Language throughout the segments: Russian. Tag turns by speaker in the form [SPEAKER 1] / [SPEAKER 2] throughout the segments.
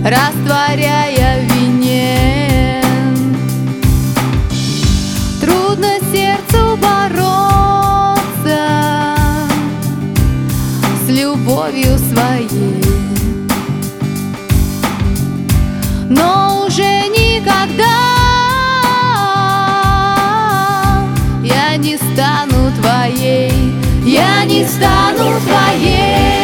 [SPEAKER 1] растворяя в вине. Трудно сердцу бороться с любовью своей, но уже никогда я не стану твоей, я не стану твоей.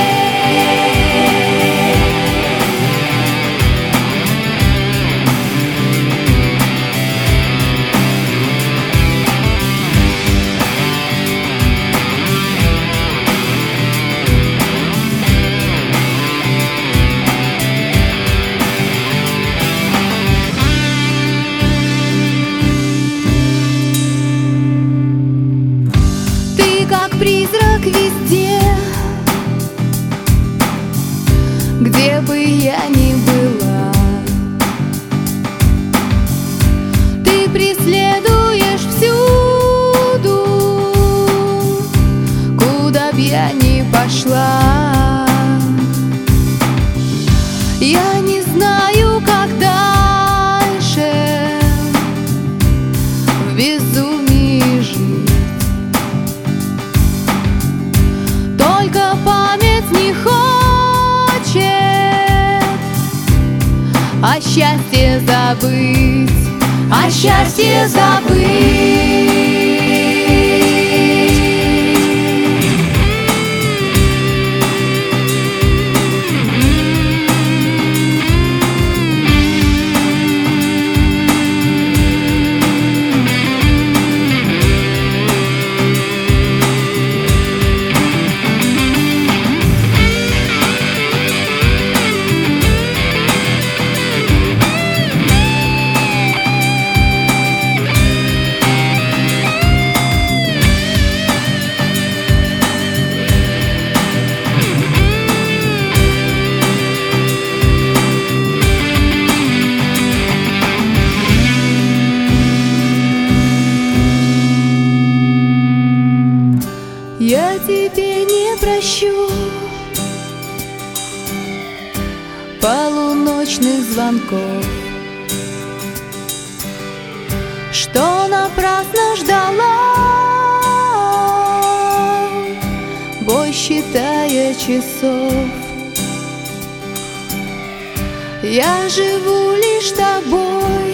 [SPEAKER 1] Как призрак везде, где бы я ни была. Ты преследуешь всюду, куда б я ни пошла. Я не знаю, как дальше в безумии жить. Только память не хочет о счастье забыть, о счастье забыть. Я тебе не прощу полуночных звонков, что напрасно ждала, бой считая часов. Я живу лишь тобой,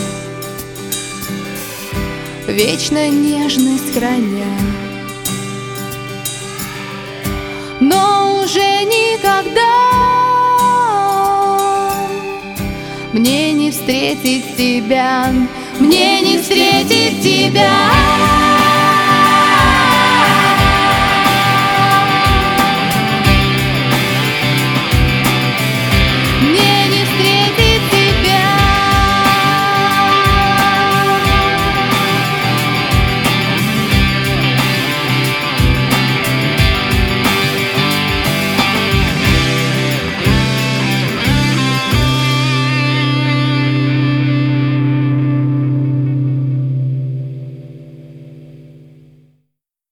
[SPEAKER 1] вечно нежность храня, но уже никогда мне не встретить тебя, мне не встретить тебя.